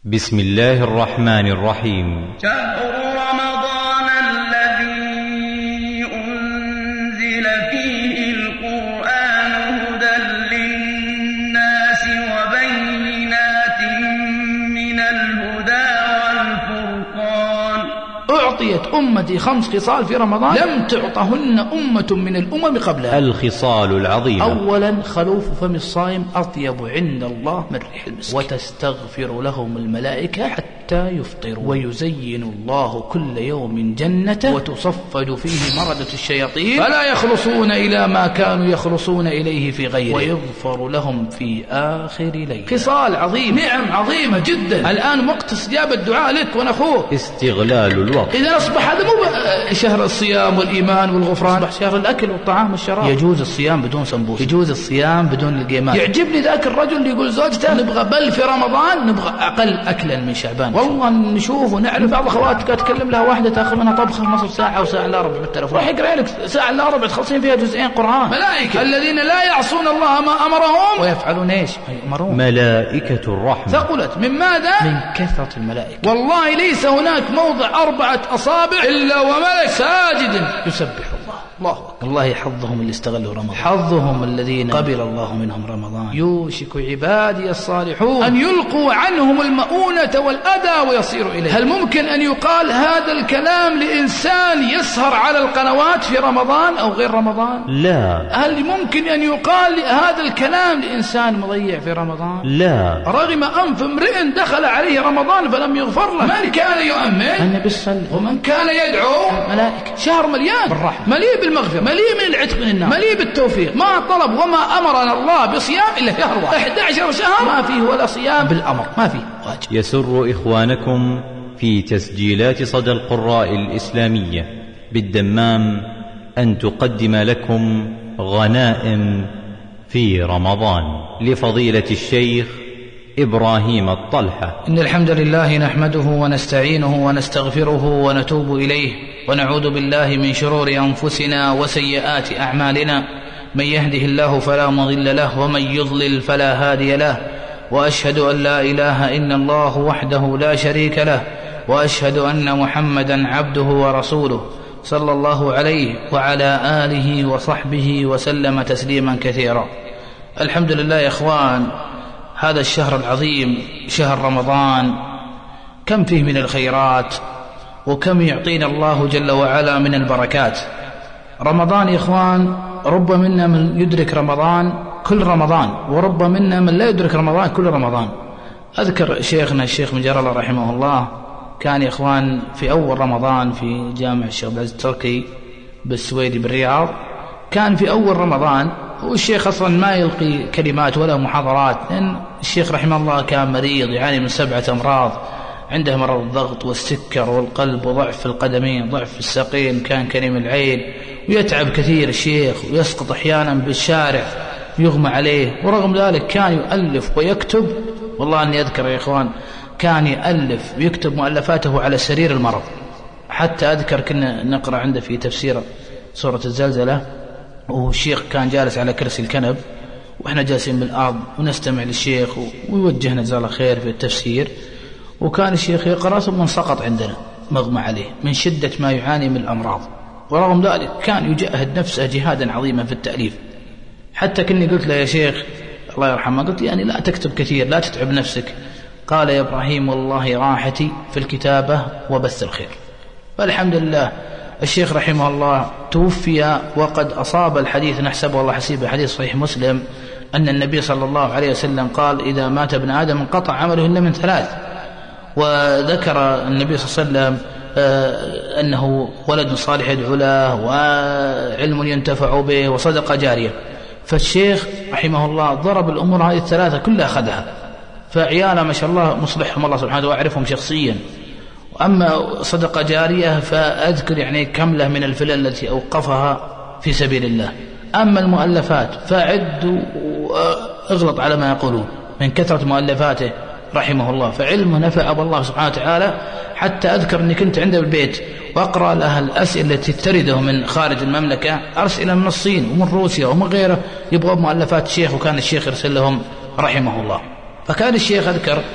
بسم الله الرحمن الرحيم. شهر رمضان الذي أنزل فيه القرآن هدى للناس وبينات من الهدى والفرقان. أعطيت أمتي 5 خصال في رمضان لم تعطهن أمة من الأمم قبلها. الخصال العظيمة: أولا خلوف فم الصائم أطيب عند الله من ريح المسك، وتستغفر لهم الملائكة حتى يفطروا، ويزين الله كل يوم جنته وتصفد فيه مردة الشياطين فلا يخلصون إلى ما كانوا يخلصون إليه في غيره، ويغفر لهم في آخر ليلة. خصال عظيم، نعم عظيمة جدا. الآن وقت استجابة الدعاء لك ونخوه. استغلال الوقت. إذا أصبح هذا مو شهر الصيام والإيمان والغفران، أصبح شهر الأكل والطعام والشراب. يجوز الصيام بدون سمبوس، يجوز الصيام بدون القيمات. يعجبني ذاك الرجل اللي يقول زوجته نبغى بل في رمضان نبغى أقل أكلا من شعبان. والله نشوف ونعرف بعض أخواتك تكلم لها واحدة تاخذ منها طبخة نصف ساعة وساعة إلا ربع بالتلفون، راح يقرأ لك ساعة إلا ربع تخلصين فيها جزئين قرآن. ملائكة الذين لا يعصون الله ما أمرهم ويفعلون إيش يؤمرون. ملائكة الرحمة. ثقلت من ماذا؟ من كثرة الملائكة. والله ليس هناك موضع 4 أصابع إلا وملك ساجد يسبح الله. الله أكبر. الله حظهم اللي استغلوا رمضان، حظهم الذين قبل الله منهم رمضان. يوشك عبادي الصالحون أن يلقوا عنهم المؤونة والأذى ويصيروا إليه. هل ممكن أن يقال هذا الكلام لإنسان يسهر على القنوات في رمضان أو غير رمضان؟ لا. هل ممكن أن يقال هذا الكلام لإنسان مضيع في رمضان؟ لا. رغم أنف امرئ دخل عليه رمضان فلم يغفر له. من كان يؤمن النبي صلى الله عليه وسلم، ومن كان يدعو الملائكة. شهر مليان بالرحمة، مليء بالمغفرة، مليء من العتق من النار، مليء بالتوفيق. ما طلب وما أمرنا الله بصيام إلا شهر واحد. 11 شهر ما فيه ولا صيام بالأمر، ما فيه واجب. يسر إخوانكم في تسجيلات صدى القراء الإسلامية بالدمام أن تقدم لكم غنائم في رمضان لفضيلة الشيخ إبراهيم الطلحة. إن الحمد لله نحمده ونستعينه ونستغفره ونتوب إليه، ونعوذ بالله من شرور أنفسنا وسيئات أعمالنا. من يهده الله فلا مضل له، ومن يضلل فلا هادي له. وأشهد أن لا إله إلا الله وحده لا شريك له، وأشهد أن محمدا عبده ورسوله صلى الله عليه وعلى آله وصحبه وسلم تسليما كثيرا. الحمد لله يا إخوان، هذا الشهر العظيم شهر رمضان كم فيه من الخيرات، وكم يعطينا الله جل وعلا من البركات. رمضان يا إخوان رب منا من يدرك رمضان كل رمضان، ورب منا من لا يدرك رمضان كل رمضان. أذكر شيخنا الشيخ مجرلة رحمه الله كان يا إخوان في أول رمضان في جامع الشيخ عبد العزيز التركي بالسويدي بالرياض. كان في أول رمضان، والشيخ أصلا ما يلقي كلمات ولا محاضرات، لأن الشيخ رحمه الله كان مريض يعاني من 7 أمراض. عنده مرض الضغط والسكر والقلب وضعف في القدمين ضعف في الساقين، كان كريم العين ويتعب كثير الشيخ، ويسقط أحيانا بالشارع يغمى عليه. ورغم ذلك كان يؤلف ويكتب. والله أني أذكر يا إخوان كان يألف ويكتب مؤلفاته على سرير المرض. حتى أذكر كنا نقرأ عنده في تفسير سورة الزلزلة، والشيخ كان جالس على كرسي الكنب وإحنا جالسين بالأرض ونستمع للشيخ ويوجهنا جزاه الله خير في التفسير. وكان الشيخ يقرأ ثم سقط عندنا مغمى عليه من شدة ما يعاني من الأمراض. ورغم ذلك كان يجاهد نفسه جهادا عظيما في التأليف. حتى كني قلت له يا شيخ الله يرحمه، قلت يعني لا تكتب كثير، لا تتعب نفسك. قال يا إبراهيم والله راحتي في الكتابة وبث الخير. فالحمد لله الشيخ رحمه الله توفي وقد أصاب الحديث نحسبه الله حسيبه حديث صحيح مسلم أن النبي صلى الله عليه وسلم قال إذا مات ابن آدم انقطع عمله إلا من 3. وذكر النبي صلى الله عليه وسلم أنه ولد صالح يدعو له، وعلم ينتفع به، وصدقة جارية. فالشيخ رحمه الله ضرب الأمور هذه ال3 كلها أخذها. فعياله ما شاء الله مصلحهم الله سبحانه وأعرفهم شخصيا. وأما صدقة جارية فأذكر يعني كم له من الفلل التي أوقفها في سبيل الله. أما المؤلفات فأعد واغلط على ما يقولون من كثرة مؤلفاته رحمه الله. فعلمه نفع الله سبحانه وتعالى. حتى أذكر أني كنت عنده بالبيت وأقرأ لها الأسئلة التي ترده من خارج المملكة، أرسل من الصين ومن روسيا ومن غيره يبغوا مؤلفات الشيخ، وكان الشيخ يرسل لهم رحمه الله. فكان الشيخ أذكر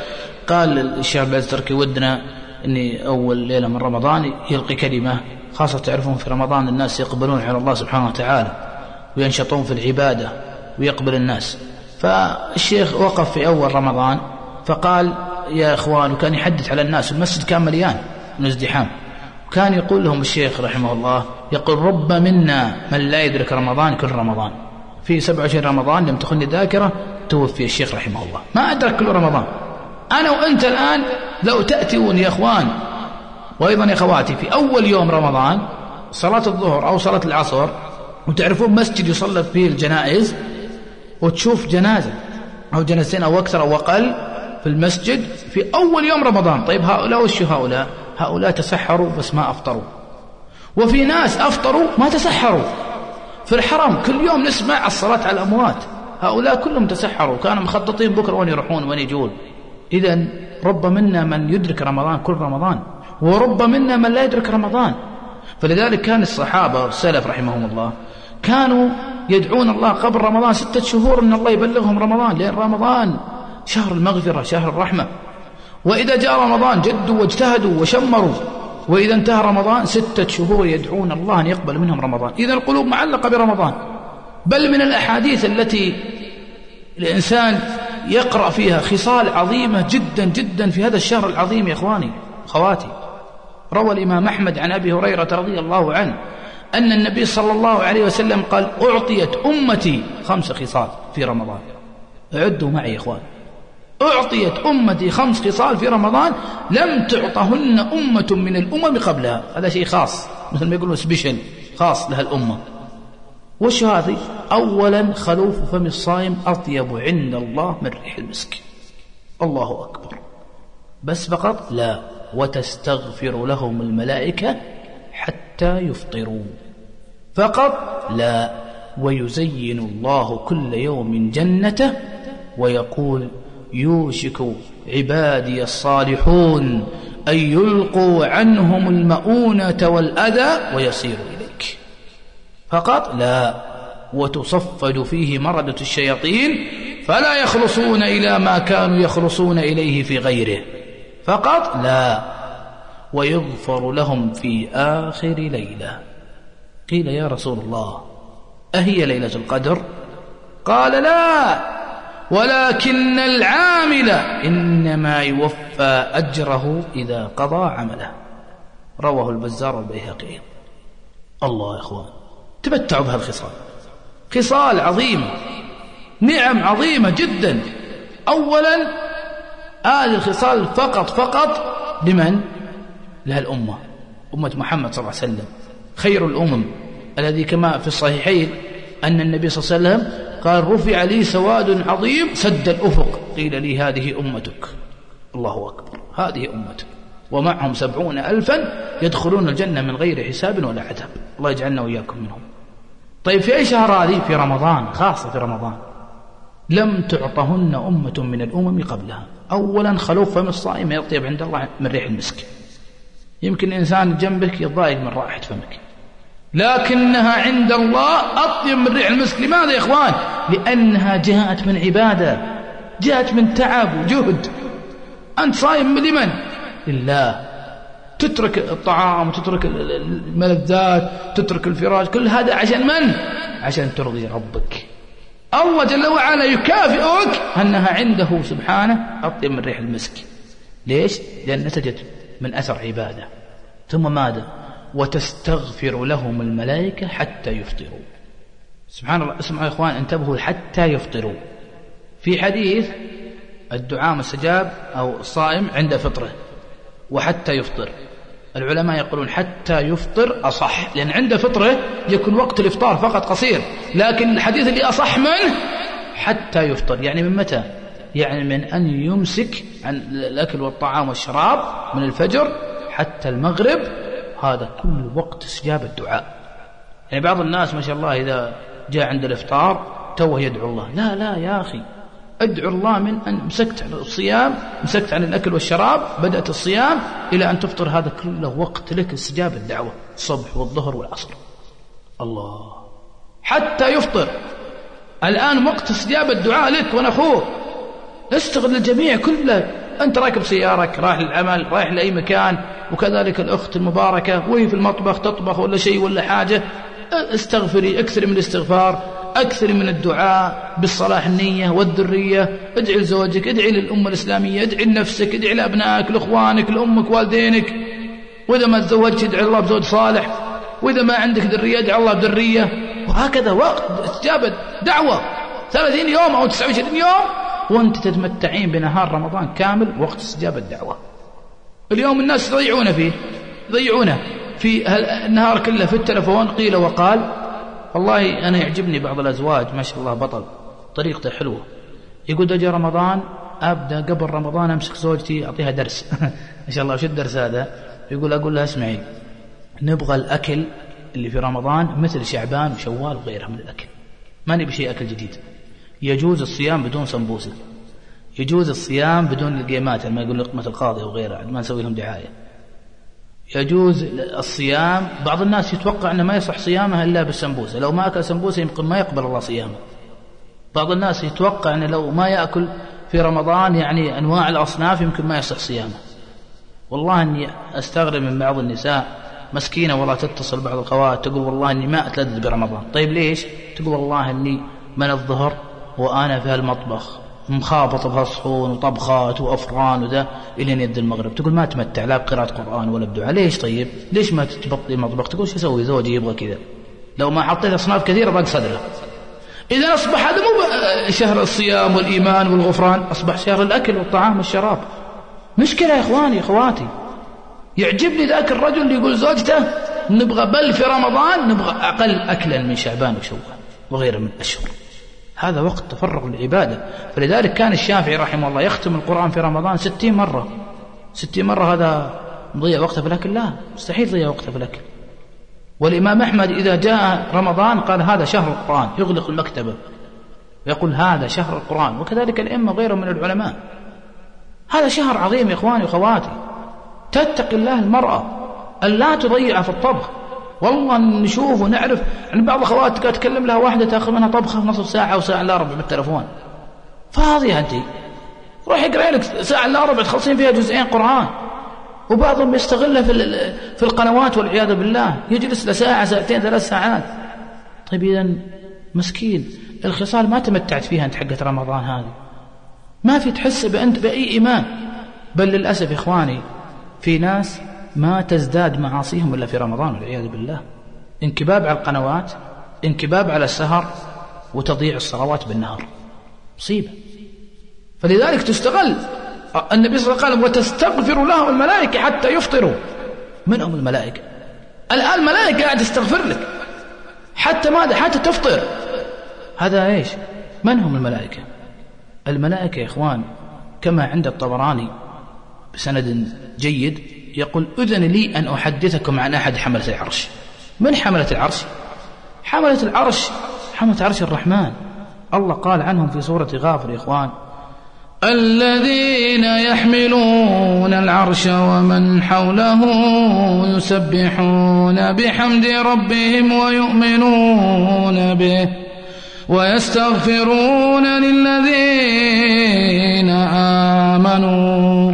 قال الشيخ عبد العزيز التركي ودنا أني أول ليلة من رمضان يلقي كلمة خاصة. تعرفون في رمضان الناس يقبلون على الله سبحانه وتعالى وينشطون في العبادة ويقبل الناس. فالشيخ وقف في أول رمضان فقال يا إخوان، وكان يحدث على الناس، المسجد كان مليان من ازدحام، وكان يقول لهم الشيخ رحمه الله يقول رب منا من لا يدرك رمضان كل رمضان. في 27 رمضان لم تخني ذاكرة توفي الشيخ رحمه الله، ما أدرك كل رمضان. أنا وأنت الآن لو تأتون يا إخوان وأيضا يا أخواتي في أول يوم رمضان صلاة الظهر أو صلاة العصر، وتعرفون مسجد يصلى فيه الجنائز، وتشوف جنازة أو جنازتين أو أكثر أو أقل في المسجد في أول يوم رمضان. طيب هؤلاء وش هؤلاء تسحروا بس ما أفطروا، وفي ناس أفطروا ما تسحروا. في الحرم كل يوم نسمع الصلاة على الأموات، هؤلاء كلهم تسحروا، كانوا مخططين بكرة وين يروحون وين يجون. إذن رب منا من يدرك رمضان كل رمضان، ورب منا من لا يدرك رمضان. فلذلك كان الصحابة والسلف رحمهم الله كانوا يدعون الله قبل رمضان 6 شهور أن الله يبلغهم رمضان، لأن رمضان شهر المغفرة شهر الرحمة. وإذا جاء رمضان جدوا واجتهدوا وشمروا، وإذا انتهى رمضان 6 شهور يدعون الله أن يقبل منهم رمضان. إذا القلوب معلقة برمضان. بل من الأحاديث التي الإنسان يقرأ فيها خصال عظيمة جدا جدا في هذا الشهر العظيم يا إخواني خواتي. روى الإمام أحمد عن أبي هريرة رضي الله عنه أن النبي صلى الله عليه وسلم قال أعطيت أمتي 5 خصال في رمضان. أعدوا معي يا إخوان، أعطيت أمتي 5 خصال في رمضان لم تعطهن أمة من الأمم قبلها. هذا شيء خاص، مثل ما يقولون سبيشل خاص لها الأمة. وش هذه؟ أولا خلوف فم الصائم أطيب عند الله من ريح المسك. الله أكبر. بس فقط؟ لا، وتستغفر لهم الملائكة حتى يفطروا. فقط؟ لا، ويزين الله كل يوم جنته ويقول يوشك عبادي الصالحون أن يلقوا عنهم المؤونة والأذى ويصيروا إليك. فقط؟ لا، وتصفد فيه مردة الشياطين فلا يخلصون إلى ما كانوا يخلصون إليه في غيره. فقط؟ لا، ويغفر لهم في آخر ليلة. قيل يا رسول الله أهي ليلة القدر؟ قال لا، ولكن العامل إنما يوفى أجره إذا قضى عمله. رواه البزار والبيهقي. الله يا إخوان، تمتعوا بهالخصال، خصال عظيمة، نعم عظيمة جدا. أولا هذه الخصال فقط لمن؟ لها الأمة، أمة محمد صلى الله عليه وسلم خير الأمم، الذي كما في الصحيحين أن النبي صلى الله عليه وسلم قال رفع لي سواد عظيم سد الأفق، قيل لي هذه أمتك. الله أكبر، هذه أمتك، ومعهم 70,000 يدخلون الجنة من غير حساب ولا عذاب. الله يجعلنا وإياكم منهم. طيب في أي شهر هذه؟ في رمضان، خاصة في رمضان. لم تعطهن أمة من الأمم قبلها. أولا خلوف فم الصائم يطيب عند الله من ريح المسك. يمكن إنسان جنبك يضايق من رائحة فمك، لكنها عند الله أطيب من ريح المسك. لماذا يا إخوان؟ لأنها جاءت من عبادة، جاءت من تعب وجهد. أنت صايم لمن؟ لله. تترك الطعام وتترك الملذات، تترك الفراش، كل هذا عشان من؟ عشان ترضي ربك. الله جل وعلا يكافئك أنها عنده سبحانه أطيب من ريح المسك. ليش؟ لأن نتجت من أثر عبادة. ثم ماذا؟ وتستغفر لهم الملائكة حتى يفطروا. سبحان الله. اسمعوا يا إخوان، انتبهوا، حتى يفطروا. في حديث الدعاء مستجاب أو الصائم عند فطره، وحتى يفطر. العلماء يقولون حتى يفطر أصح، لأن عند فطره يكون وقت الإفطار فقط قصير، لكن الحديث اللي أصح منه حتى يفطر. يعني من متى؟ يعني من أن يمسك عن الأكل والطعام والشراب من الفجر حتى المغرب، هذا كل وقت استجابة الدعاء. يعني بعض الناس ما شاء الله إذا جاء عند الإفطار توه يدعو الله. لا لا يا أخي، ادعو الله من أن مسكت عن الصيام، مسكت عن الأكل والشراب، بدأت الصيام إلى أن تفطر، هذا كله وقت لك استجابة الدعوة، الصبح والظهر والعصر. الله، حتى يفطر. الآن وقت استجابة الدعاء لك ونخوه. استغل الجميع كله، أنت راكب سيارك رايح للعمل رايح لأي مكان، وكذلك الأخت المباركة وهي في المطبخ تطبخ ولا شيء ولا حاجة، استغفري، أكثر من الاستغفار، أكثر من الدعاء بالصلاح النية والذرية. ادعي لزوجك، ادعي للأمة الإسلامية، ادعي لنفسك، ادعي لأبنائك، لأخوانك، لأمك، والدينك. وإذا ما تزوجت ادعي الله بزوج صالح، وإذا ما عندك ذرية ادعي الله بذرية. وهكذا وقت استجابة دعوة 30 يوم أو 29 يوم وأنت تتمتعين بنهار رمضان كامل وقت استجابة الدعوة. اليوم الناس يضيعونه في النهار كله في التلفون، قيل وقال. والله أنا يعجبني بعض الأزواج ما شاء الله بطل، طريقته حلوة. يقول ده جاء رمضان أبدأ قبل رمضان أمسك زوجتي أعطيها درس ما شاء الله. وش الدرس هذا؟ يقول أقول لها اسمعي، نبغى الأكل اللي في رمضان مثل شعبان وشوال وغيرها من الأكل، ما نبي شيء أكل جديد. يجوز الصيام بدون سمبوسة، يجوز الصيام بدون القيمات ما يقول لقمة القاضي وغيرها، ما نسوي لهم دعاية. يجوز الصيام. بعض الناس يتوقع أنه ما يصح صيامه إلا بالسمبوسة، لو ما أكل سمبوسة يمكن ما يقبل الله صيامه. بعض الناس يتوقع أنه لو ما يأكل في رمضان يعني أنواع الأصناف يمكن ما يصح صيامه. والله أني أستغرب من بعض النساء مسكينة، والله تتصل بعض الخوات تقول والله أني ما أتلذذ برمضان. طيب ليش؟ تقول والله أني من الظهر وأنا في المطبخ مخابط بهالصحون وطبخات وأفران وذا إلى يد المغرب. تقول ما تمتع لا بقراءة قرآن ولا بدعاء. ليش طيب؟ ليش ما تبطلي المطبخ؟ تقول شو أسوي؟ زوجي يبغى كذا، لو ما حطيت أصناف كثيرة ضاق صدره. إذا أصبح هذا مو شهر الصيام والإيمان والغفران، أصبح شهر الأكل والطعام والشراب. مشكلة يا إخواني إخواتي. يعجبني ذاك الرجل اللي يقول زوجته نبغى بل في رمضان نبغى أقل أكلا من شعبان وشوال وغيره من الأشهر. هذا وقت تفرغ للعبادة. فلذلك كان الشافعي رحمه الله يختم القرآن في رمضان 60 مرة. 60 مرة هذا مضيع وقته في الأكل؟ لا، مستحيل يضيع وقته في الأكل. والإمام أحمد إذا جاء رمضان قال هذا شهر القرآن، يغلق المكتبة ويقول هذا شهر القرآن. وكذلك الأئمة غيرهم من العلماء. هذا شهر عظيم يا إخواني وأخواتي. تتقي الله المرأة أن لا تضيع في الطبخ. والله نشوف ونعرف عن بعض الأخوات تكلم لها واحدة تأخذ منها طبخة في نصف ساعة أو ساعة إلا ربع بالتلفون. فاضية أنت، روح اقرأ لك ساعة إلا ربع تخلصين فيها جزئين قرآن. وبعضهم يستغلها في القنوات والعياذ بالله، يجلس لساعة ساعتين 3 ساعات. طيب إذن مسكين الخصال ما تمتعت فيها أنت حقت رمضان هذه، ما في تحس بأنت بأي إيمان. بل للأسف إخواني في ناس ما تزداد معاصيهم إلا في رمضان والعياذ بالله. انكباب على القنوات، انكباب على السهر، وتضييع الصلوات بالنهار، مصيبة. فلذلك تستغل. النبي صلى الله عليه وسلم وتستغفر لهم الملائكة حتى يفطروا. من هم الملائكة؟ الآن الملائكة قاعد تستغفر لك حتى ماذا؟ حتى تفطر. هذا إيش؟ من هم الملائكة؟ الملائكة يا إخوان كما عند الطبراني بسند جيد يقول أذن لي أن أحدثكم عن أحد حملة العرش. من حملة العرش؟ حملة العرش حملة عرش الرحمن. الله قال عنهم في سورة غافر يا إخوان الذين يحملون العرش ومن حوله يسبحون بحمد ربهم ويؤمنون به ويستغفرون للذين آمنوا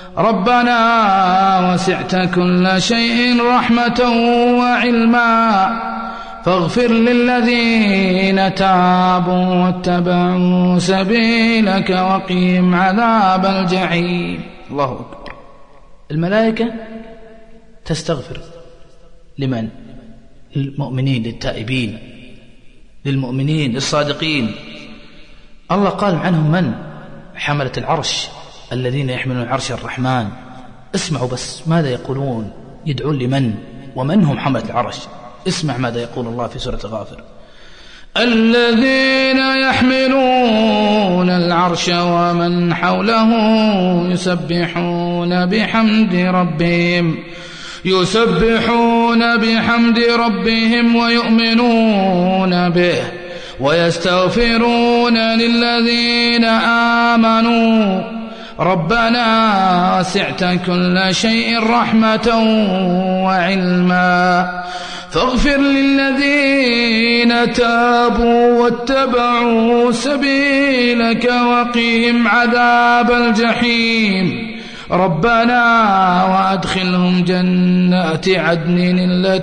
ربنا وسعت كل شيء رحمة وعلما فاغفر للذين تابوا واتبعوا سبيلك وقهم عذاب الجحيم. الله أكبر. الملائكة تستغفر لمن؟ للمؤمنين، للتائبين، للمؤمنين، للصادقين. الله قال عنهم من؟ حملة العرش الذين يحملون عرش الرحمن. اسمعوا بس ماذا يقولون، يدعون لمن ومن هم حملة العرش. اسمع ماذا يقول الله في سورة غافر الذين يحملون العرش ومن حوله يسبحون بحمد ربهم ويؤمنون به ويستغفرون للذين آمنوا ربنا وسعت كل شيء رحمة وعلما فاغفر للذين تابوا واتبعوا سبيلك وقهم عذاب الجحيم ربنا وأدخلهم جنات عدن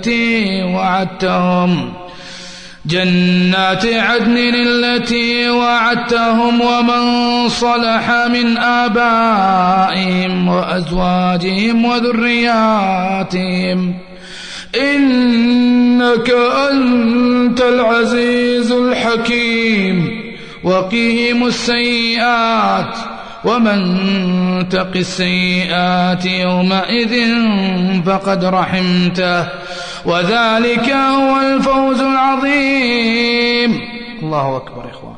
التي وعدتهم ومن صلح من آبائهم وأزواجهم وذرياتهم إنك أنت العزيز الحكيم وقهم السيئات ومن تق السيئات يومئذ فقد رحمته وذلك هو الفوز العظيم. الله أكبر يا إخوان.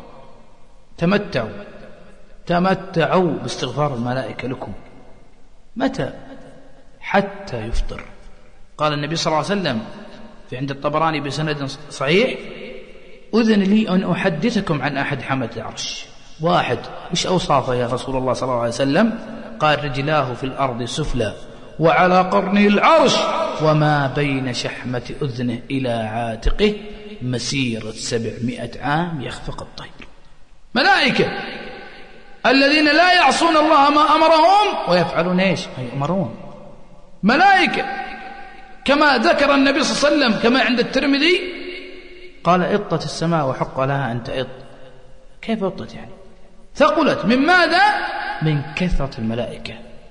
تمتعوا باستغفار الملائكة لكم. متى؟ حتى يفطر. قال النبي صلى الله عليه وسلم في عند الطبراني بسند صحيح: أذن لي أن أحدثكم عن أحد حملة العرش. واحد، وش أوصافه يا رسول الله صلى الله عليه وسلم؟ قال: رجلاه في الأرض سفلى وعلى قرنه العرش وما بين شحمة أذنه إلى عاتقه مسيرة 700 عام يخفق الطير. ملائكة الذين لا يعصون الله ما أمرهم ويفعلون إيش؟ يؤمرون. ملائكة كما ذكر النبي صلى الله عليه وسلم كما عند الترمذي قال: إطت السماء وحق لها أن تئط. كيف إطت يعني؟ ثقلت. من ماذا؟ من كثرة الملائكة.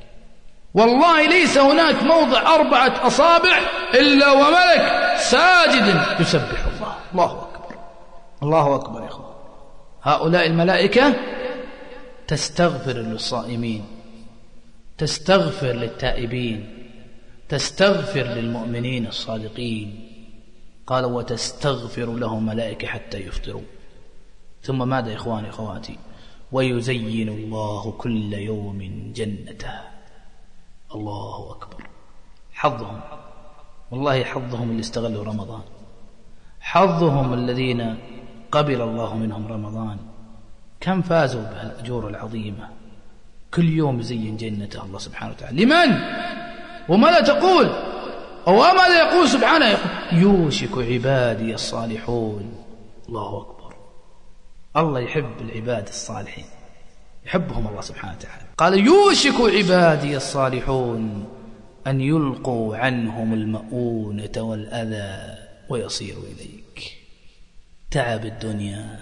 والله ليس هناك موضع 4 أصابع إلا وملك ساجد يسبح الله. الله أكبر. الله أكبر يا أخوان. هؤلاء الملائكة تستغفر للصائمين، تستغفر للتائبين، تستغفر للمؤمنين الصادقين. قال: وتستغفر لهم ملائكة حتى يفطروا. ثم ماذا يا إخواني أخواتي؟ ويزين الله كل يوم جنته. الله أكبر. حظهم، والله حظهم اللي استغلوا رمضان، حظهم الذين قبل الله منهم رمضان. كم فازوا بالأجور العظيمة. كل يوم يزين جنته الله سبحانه وتعالى. لمن؟ وماذا تقول؟ وماذا يقول سبحانه؟ يقول: يوشك عبادي الصالحون. الله أكبر. الله يحب العباد الصالحين، يحبهم الله سبحانه وتعالى. قال: يوشك عبادي الصالحون أن يلقوا عنهم المؤونة والأذى ويصيروا إليك. تعب الدنيا،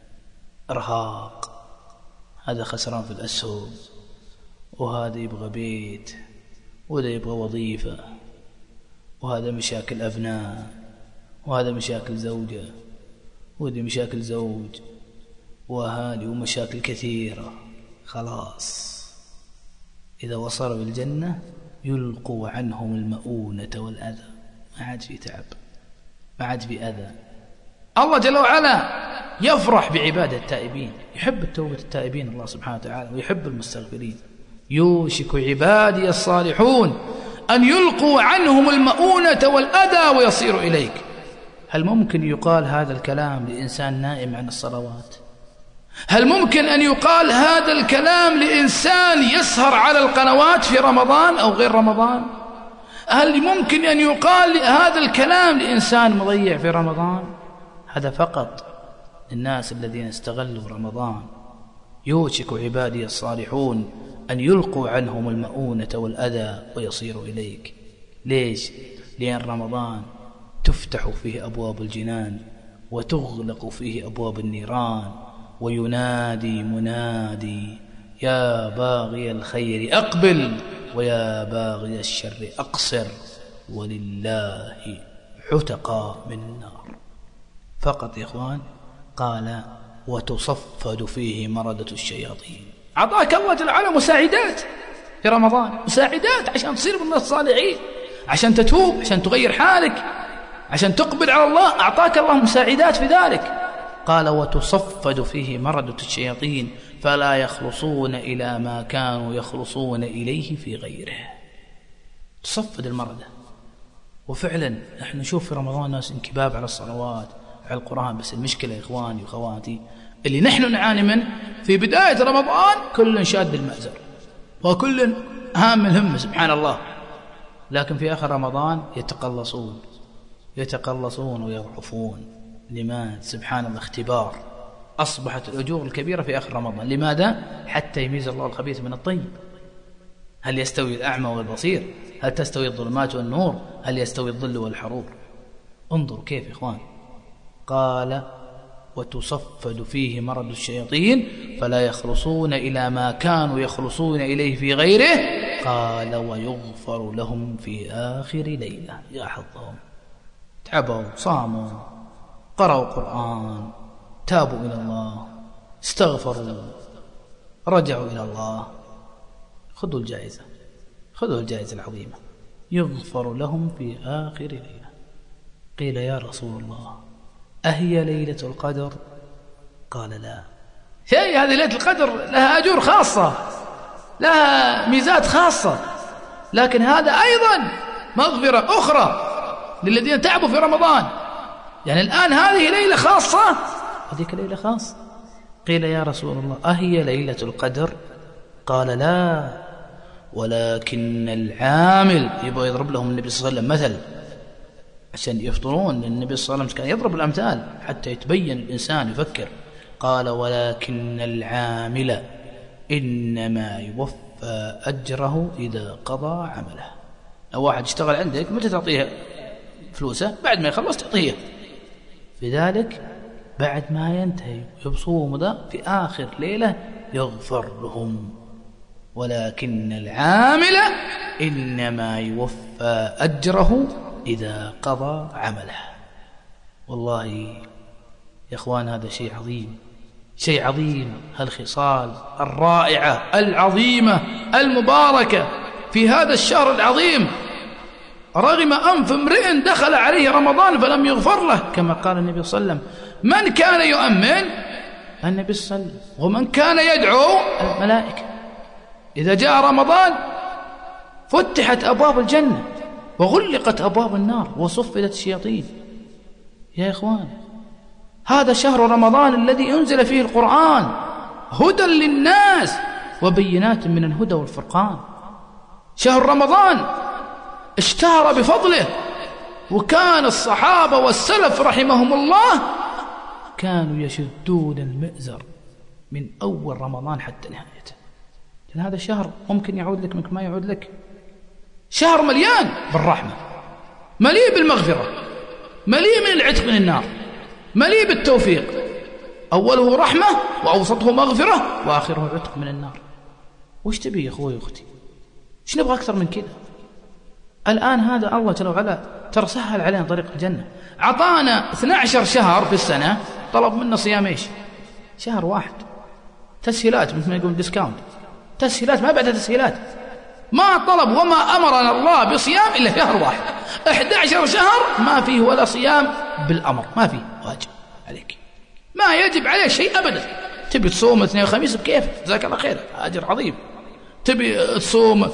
إرهاق، هذا خسران في الأسهم، وهذا يبغى بيت، وهذا يبغى وظيفة، وهذا مشاكل أبناء، وهذا مشاكل زوجة، وهذا مشاكل زوج، وهذه ومشاكل كثيرة. خلاص إذا وصلوا بالجنة يلقوا عنهم المؤونة والأذى. ما عاد في تعب، ما عاد في أذى. الله جل وعلا يفرح بعبادة التائبين، يحب التوبة التائبين الله سبحانه وتعالى، ويحب المستغفرين. يوشك عبادي الصالحون أن يلقوا عنهم المؤونة والأذى ويصيروا إليك. هل ممكن يقال هذا الكلام لإنسان نائم عن الصلوات؟ هل ممكن أن يقال هذا الكلام لإنسان يسهر على القنوات في رمضان أو غير رمضان؟ هل ممكن أن يقال هذا الكلام لإنسان مضيع في رمضان؟ هذا فقط الناس الذين استغلوا رمضان. يوشك عبادي الصالحون أن يلقوا عنهم المؤونة والأذى ويصيروا إليك. ليش؟ لأن رمضان تفتح فيه أبواب الجنان وتغلق فيه أبواب النيران، وينادي منادي: يا باغي الخير أقبل ويا باغي الشر أقصر، ولله حتقى من النار. فقط يا إخوان. قال: وتصفد فيه مردة الشياطين. أعطاك الله جل وعلا مساعدات في رمضان، مساعدات عشان تصير من الصالحين، عشان تتوب، عشان تغير حالك، عشان تقبل على الله. أعطاك الله مساعدات في ذلك. قال: وتصفد فيه مردة الشياطين فلا يخلصون إلى ما كانوا يخلصون إليه في غيره. تصفد المردة. وفعلا نحن نشوف في رمضان ناس انكباب على الصلوات، على القرآن. بس المشكلة يا إخواني وأخواتي اللي نحن نعاني منه في بداية رمضان، كل شاد المأزر وكل هام الهم سبحان الله، لكن في آخر رمضان يتقلصون، يتقلصون ويضعفون. لماذا؟ سبحان الله، اختبار. أصبحت الأجور الكبيرة في آخر رمضان. لماذا؟ حتى يميز الله الخبيث من الطيب. هل يستوي الأعمى والبصير؟ هل تستوي الظلمات والنور؟ هل يستوي الظل والحرور؟ انظروا كيف يا إخوان. قال وتصفد فيه مرض الشياطين فلا يخلصون إلى ما كانوا يخلصون إليه في غيره. قال ويغفر لهم في آخر ليلة. يا حظهم، تعبوا، صاموا، قرأوا قرآن، تابوا إلى الله، استغفروا، رجعوا إلى الله. خذوا الجائزة، خذوا الجائزة العظيمة. يغفر لهم في آخر ليلة. قيل يا رسول الله أهي ليلة القدر؟ قال لا. هذه ليلة القدر لها أجور خاصة، لها ميزات خاصة، لكن هذا أيضا مغفرة أخرى للذين تعبوا في رمضان. يعني الآن هذه ليلة خاصة، هذيك ليلة خاصة. قيل يا رسول الله أهي ليلة القدر؟ قال لا، ولكن العامل. يبغى يضرب لهم النبي صلى الله عليه وسلم مثل عشان يفطرون. النبي صلى الله عليه وسلم كان يضرب الأمثال حتى يتبين الإنسان يفكر. قال ولكن العامل إنما يوفى أجره إذا قضى عمله. لو واحد اشتغل عندك متى تعطيه فلوسه؟ بعد ما يخلص تعطيه. في ذلك بعد ما ينتهي يبصوم ذا في آخر ليلة يغفر لهم. ولكن العامل إنما يوفى أجره إذا قضى عمله. والله يا إخوان هذا شيء عظيم، شيء عظيم. هالخصال الرائعة العظيمة المباركة في هذا الشهر العظيم. رغم أنف امرئ دخل عليه رمضان فلم يغفر له، كما قال النبي صلى الله عليه وسلم من كان يؤمن النبي صلى الله عليه وسلم ومن كان يدعو الملائكة. إذا جاء رمضان فتحت أبواب الجنة وغلقت أبواب النار وصفدت الشياطين. يا إخوان هذا شهر رمضان الذي أنزل فيه القرآن هدى للناس وبينات من الهدى والفرقان. شهر رمضان اشتهر بفضله، وكان الصحابة والسلف رحمهم الله كانوا يشدون المئزر من أول رمضان حتى نهايته. لأن هذا الشهر ممكن يعود لك ممكن ما يعود لك. شهر مليان بالرحمة، مليء بالمغفرة، مليء من العتق من النار، مليء بالتوفيق. أوله رحمة وأوسطه مغفرة وآخره عتق من النار. وش تبي يا أخوي وأختي؟ وش نبغى أكثر من كذا؟ الآن هذا الله جل وعلا ترى سهل علينا طريق الجنة. عطانا 12 شهر في السنة، طلب منا صيام إيش؟ شهر واحد. تسهيلات مثل ما يقول ديسكاونت، تسهيلات ما بعد تسهيلات. ما طلب وما أمرنا الله بصيام إلا شهر واحد. 11 شهر ما فيه ولا صيام بالأمر، ما فيه واجب عليك، ما يجب عليه شيء أبدا. تبي تصوم اثنين وخميس بكيف، جزاك الله خير، أجر عظيم. تبي تصوم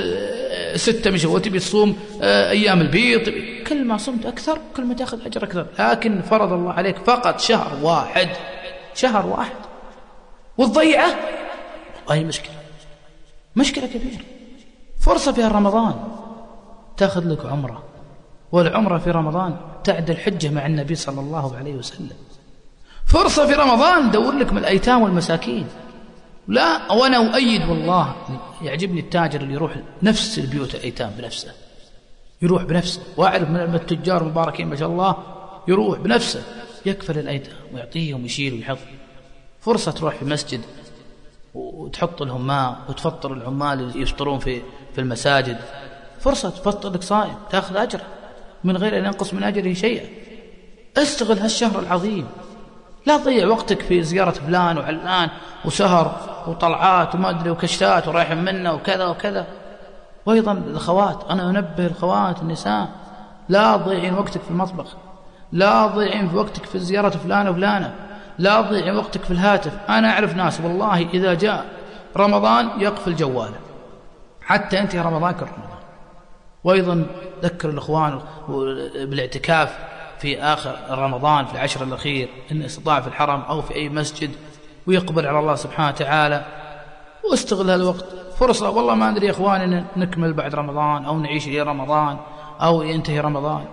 6 من شوال، تبي تصوم أيام البيض، كل ما صمت أكثر كل ما تأخذ أجر أكثر. لكن فرض الله عليك فقط شهر واحد، شهر واحد، والضيعة والله مشكلة كبيرة. فرصة في رمضان تأخذ لك عمرة، والعمرة في رمضان تعدل حجة مع النبي صلى الله عليه وسلم. فرصة في رمضان دور لك من الأيتام والمساكين. لا، وأنا أؤيد والله، يعجبني التاجر اللي يروح نفس البيوت الأيتام بنفسه، يروح بنفسه. وأعرف من التجار المباركين ما شاء الله يروح بنفسه يكفل الأيتام ويعطيهم ويشيل ويحط. فرصة تروح في مسجد وتحط لهم ماء وتفطر العمال اللي يفطرون في المساجد. فرصة تفطر لك صائم تأخذ أجر من غير أن ينقص من أجره شيئا. استغل هالشهر العظيم، لا تضيع وقتك في زيارة فلان وعلان وسهر وطلعات وما أدري وكشتات ورايح منا وكذا وكذا. وأيضا الأخوات، أنا أنبه الأخوات النساء، لا تضيعين وقتك في المطبخ، لا تضيعين في وقتك في زيارة فلان وفلانة، لا تضيعين وقتك في الهاتف. أنا أعرف ناس والله إذا جاء رمضان يقفل جواله حتى ينتهي رمضان كرمضان. وأيضا ذكر الأخوان بالاعتكاف في آخر رمضان في العشر الأخير إن استطاع في الحرم أو في أي مسجد، ويقبل على الله سبحانه وتعالى. واستغل هالوقت فرصة. والله ما أدري يا إخواني نكمل بعد رمضان أو نعيش إلى رمضان أو ينتهي رمضان.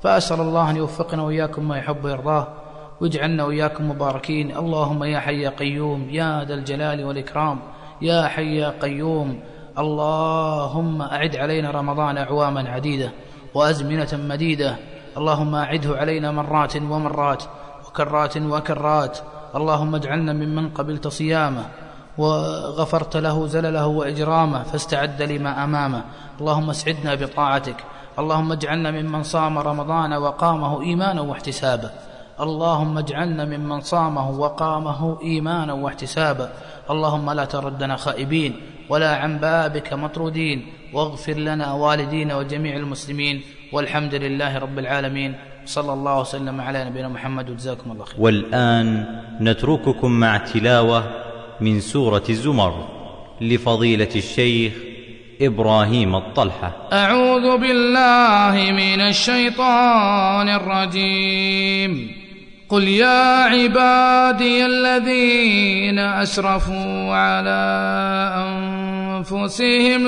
فأسأل الله أن يوفقنا وإياكم ما يحب ويرضاه واجعلنا وإياكم مباركين. اللهم يا حي يا قيوم يا ذا الجلال والإكرام يا حي يا قيوم، اللهم أعد علينا رمضان أعواما عديدة وأزمنة مديدة، اللهم أعده علينا مرات ومرات وكرات وكرات. اللهم اجعلنا ممن قبلت صيامه وغفرت له زلله وإجرامه فاستعد لما أمامه. اللهم اسعدنا بطاعتك. اللهم اجعلنا ممن صام رمضان وقامه إيمانا واحتسابا. اللهم اجعلنا ممن صامه وقامه إيمانا واحتسابا. اللهم لا تردنا خائبين ولا عن بابك مطرودين، واغفر لنا والدينا وجميع المسلمين، والحمد لله رب العالمين. صلى الله وسلم على نبينا محمد، وجزاكم الله خير. والآن نترككم مع تلاوة من سورة الزمر لفضيلة الشيخ إبراهيم الطلحة. أعوذ بالله من الشيطان الرجيم. قل يا عبادي الذين أسرفوا على أنفسهم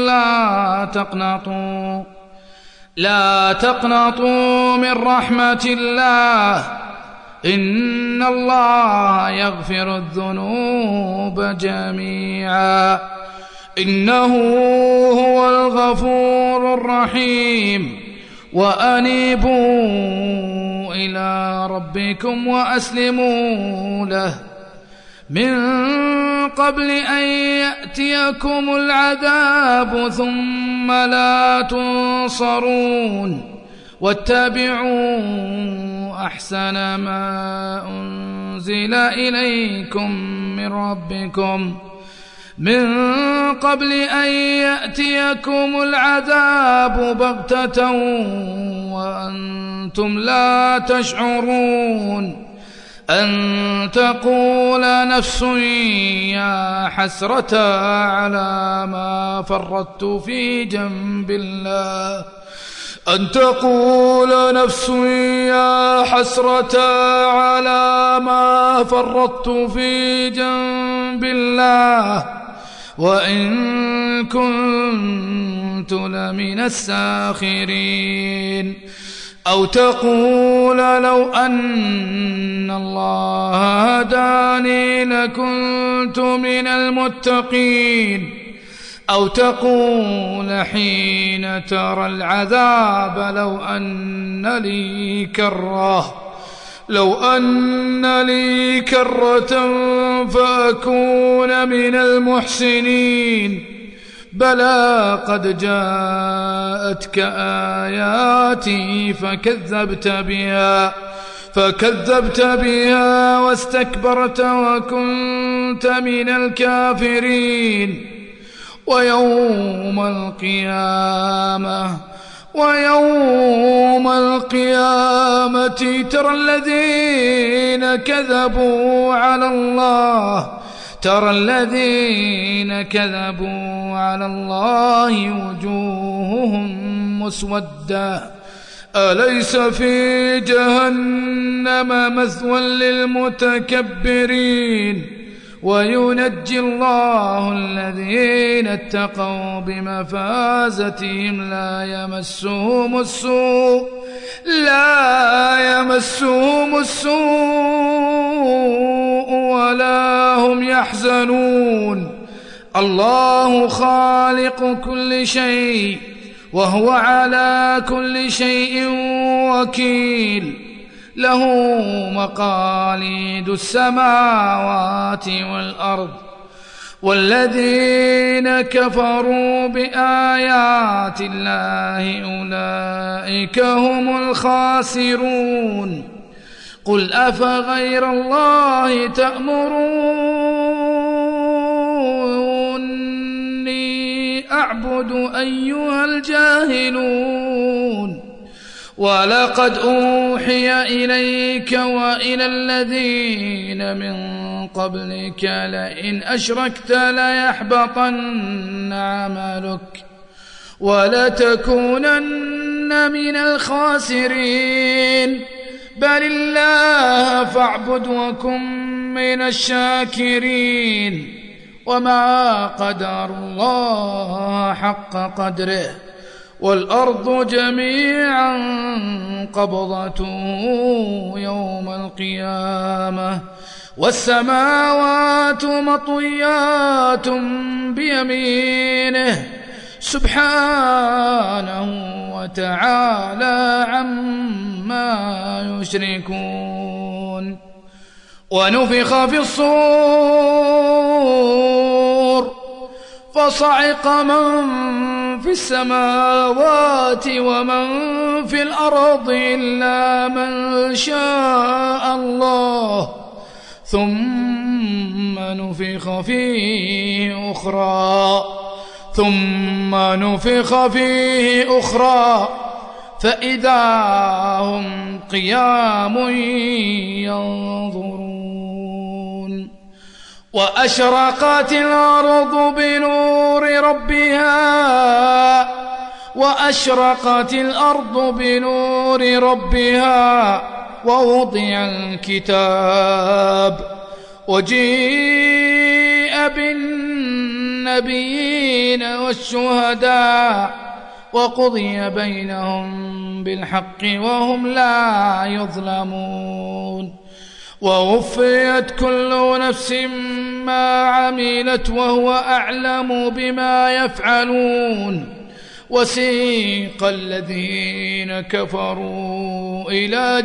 لا تقنطوا من رحمة الله، إن الله يغفر الذنوب جميعا، إنه هو الغفور الرحيم. وأنيبوا إلى ربكم وأسلموا له من قبل أن يأتيكم العذاب ثم لا تنصرون، واتبعوا أحسن ما أنزل إليكم من ربكم من قبل أن يأتيكم العذاب بغتة وأنتم لا تشعرون، أن تقول نفس يا حسرة على ما فرطت في جنب الله، أن تقول نفس يا حسرة على ما فرطت في جنب الله وإن كنت لمن الساخرين، أو تقول لو أن الله هداني لكنت من المتقين، أو تقول حين ترى العذاب لو أن لي كرة فأكون من المحسنين. بلى قد جاءتك آياتي فكذبت بها واستكبرت وكنت من الكافرين. ويوم القيامة ترى الذين كذبوا على الله وجوههم مسودة، أليس في جهنم مثوى للمتكبرين. وينجي الله الذين اتقوا بمفازتهم لا يمسهم السوء ولا هم يحزنون. الله خالق كل شيء وهو على كل شيء وكيل، له مقاليد السماوات والأرض، والذين كفروا بآيات الله أولئك هم الخاسرون. قل أفغير الله تأمروني أعبد أيها الجاهلون؟ ولقد أوحي إليك وإلى الذين من قبلك لئن أشركت ليحبطن عملك ولتكونن من الخاسرين. بل الله فاعبد وكن من الشاكرين. وما قدر الله حق قدره والأرض جميعا قبضته يوم القيامة والسماوات مطويات بيمينه سبحانه وتعالى عما يشركون. ونفخ في الصور فصعق من في السماوات ومن في الأرض إلا من شاء الله ثم نفخ فيه أخرى فإذا هم قيام ينظرون. وأشرقت الأرض بنور ربها ووضع الكتاب وجيء بالنبيين والشهداء وقضي بينهم بالحق وهم لا يظلمون. ووفيت كل نفس ما عملت وهو أعلم بما يفعلون. وسيق الذين كفروا إلى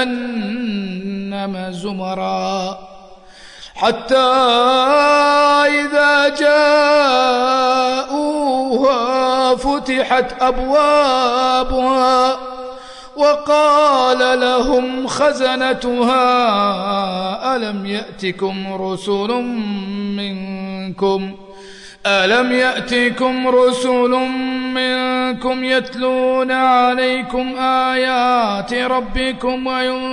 جهنم زمرا حتى إذا جاءوها فتحت أبوابها وقال لهم خزنتها ألم يأتكم رسل منكم يتلون عليكم آيات ربكم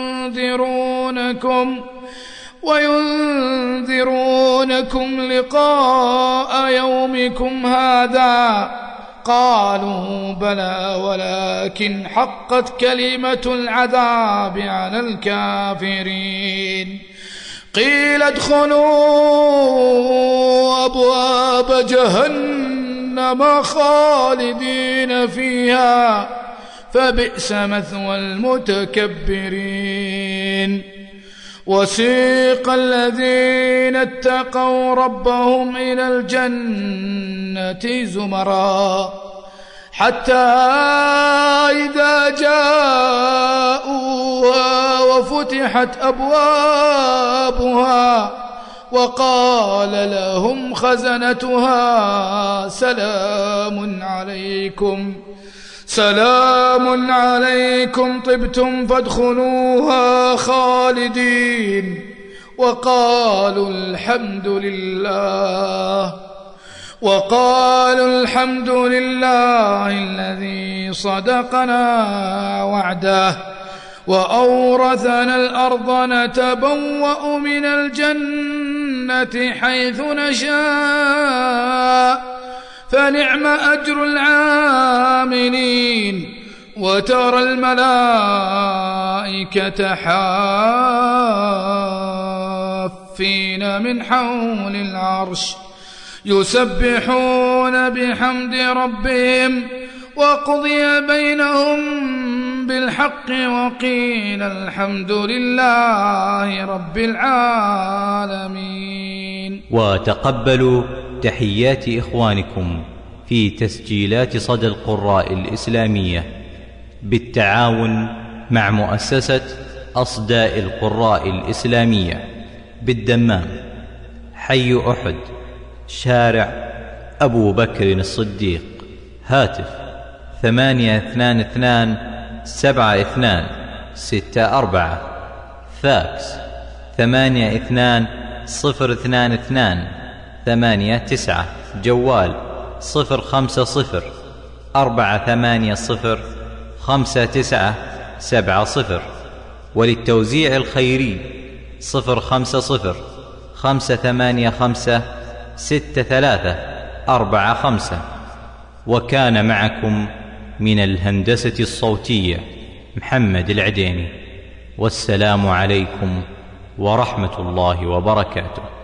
وينذرونكم لقاء يومكم هذا؟ قالوا بلى ولكن حقت كلمة العذاب على الكافرين. قيل ادخلوا أبواب جهنم خالدين فيها فبئس مثوى المتكبرين. وسيق الذين اتقوا ربهم إلى الجنة زمرا حتى إذا جاءوها وفتحت أبوابها وقال لهم خزنتها سلام عليكم طبتم فادخلوها خالدين وقالوا الحمد لله الذي صدقنا وعده وأورثنا الأرض نتبوأ من الجنة حيث نشاء فنعم أجر العاملين. وترى الملائكة حافين من حول العرش يسبحون بحمد ربهم وقضي بينهم بالحق وقيل الحمد لله رب العالمين. وتقبلوا تحيات إخوانكم في تسجيلات صدى القراء الإسلامية بالتعاون مع مؤسسة أصداء القراء الإسلامية بالدمام، حي أحد، شارع أبو بكر الصديق، هاتف 822-7264، فاكس 82-022-89، جوال 050-480-5970. وللتوزيع الخيري 050-585-6345. وكان معكم من الهندسة الصوتية محمد العديني، والسلام عليكم ورحمة الله وبركاته.